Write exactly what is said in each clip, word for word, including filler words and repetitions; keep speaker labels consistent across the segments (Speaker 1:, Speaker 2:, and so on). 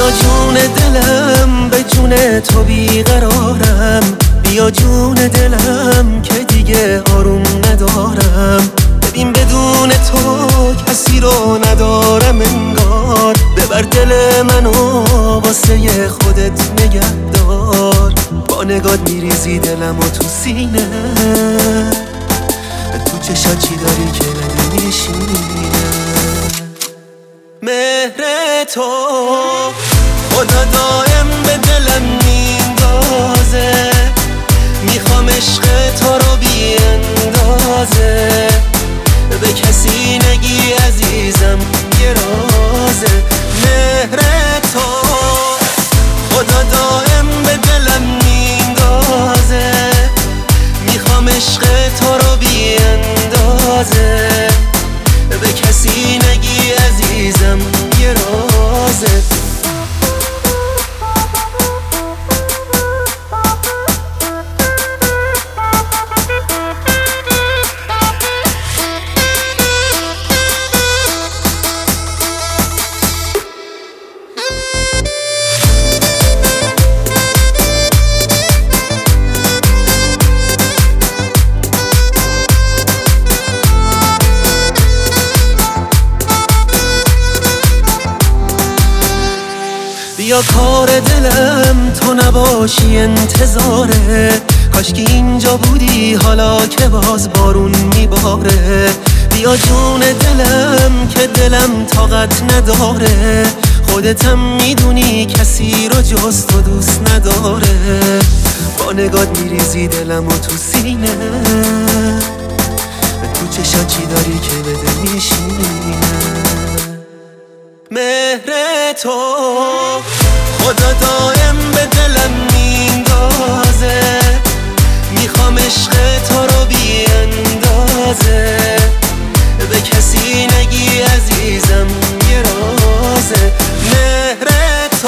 Speaker 1: بیا جون دلم به جون تو بیقرارم، بیا جون دلم که دیگه آروم ندارم. ببین بدون تو کسی رو ندارم انگار، ببر دل منو واسه خودت نگهدار. با نگات میریزی دلم و تو سینه، تو چشات چی داری که نمیشینه؟ مهر تو خدا دائم به دلم میندازه، میخوام عشق تو رو بی اندازه. به کسی نگی عزیزم یه رازه. مهر تو خدا دائم به دلم میندازه، میخوام عشق تو رو بی اندازه. به کسی نگی عزیزم یه رازه. بیا کار دلم تو نباشی انتظاره، کاشکی اینجا بودی حالا که باز بارون میباره. بیا جون دلم که دلم طاقت نداره، خودتم میدونی کسی رو جز تو دوست نداره. با نگات میریزی دلم و تو سینه، تو چشات چی داری که بده میشینه؟ مهر تو خدا دائم به دلم میندازه، میخوام عشق تو رو بی اندازه. به کسی نگی عزیزم یه رازه. مهر تو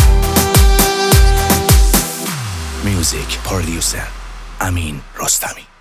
Speaker 2: Music Producer Amin Rostami.